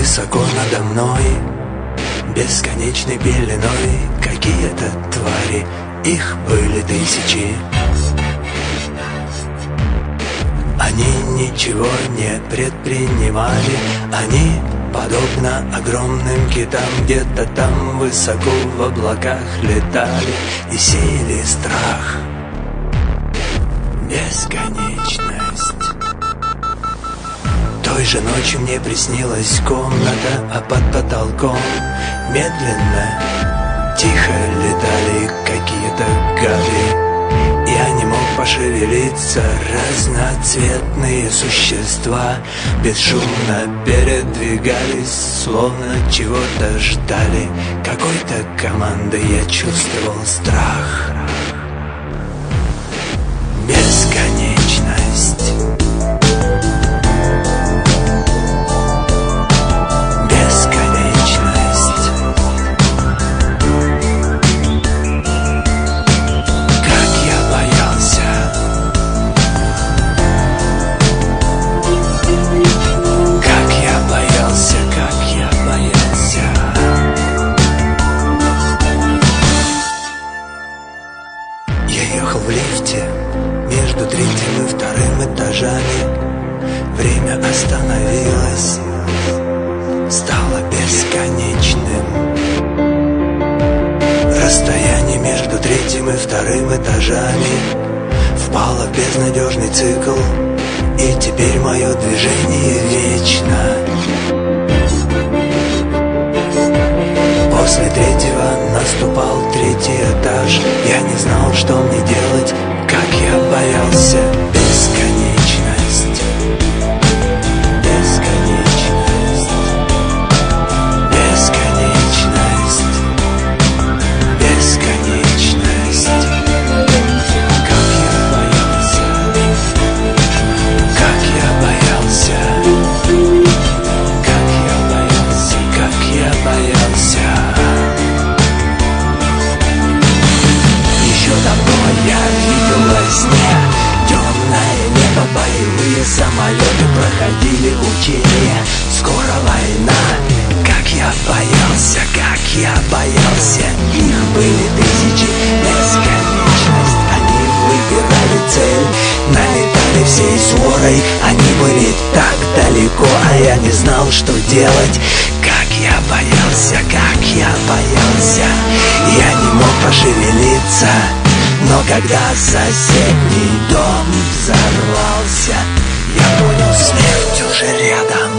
высоко надо мной, бесконечной пеленой, какие-то твари, их были тысячи. Они ничего не предпринимали, они, подобно огромным китам, где-то там высоко в облаках летали и сеяли страх. Бесконечность. Той же ночью мне приснилась комната, а под потолком медленно, тихо летали какие-то гады. Я не мог пошевелиться, разноцветные существа бесшумно передвигались, словно чего-то ждали, какой-то команды. Я чувствовал страх. Бесконечность. Бесконечность. Как я боялся. Как я боялся, как я боялся. Я ехал в лифте между третьим и вторым этажами. Время остановилось, стало бесконечным. Расстояние между третьим и вторым этажами впало в безнадежный цикл, и теперь мое движение вечно. После третьего наступал третий этаж. Я не знал, что мне делать, как я боялся. Бесконечность. Бесконечность. Бесконечность. Бесконечность. Как я боялся. Как я боялся. Как я боялся. Как я боялся. Еще давно я видел во сне темное небо, боевые самолеты проходили учения. Скоро война. Как я боялся, как я боялся. Их были тысячи. Бесконечность. Они выбирали цель, налетали всей сворой. Они были так далеко, а я не знал, что делать. Как я боялся, как я боялся. Я не мог пошевелиться, но когда соседний дом взорвался, я понял, смерть уже рядом.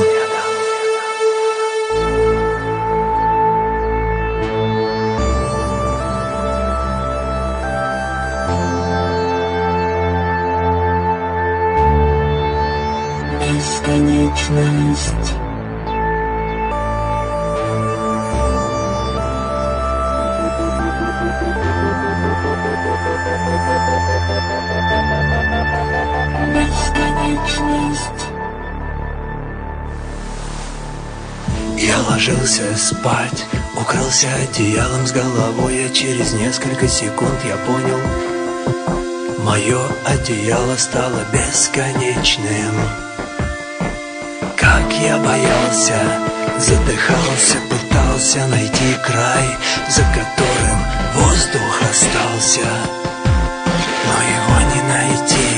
Бесконечность. Я ложился спать, укрылся одеялом с головой, а через несколько секунд я понял, мое одеяло стало бесконечным. Как я боялся, задыхался, пытался найти край, за которым воздух остался, но его не найти.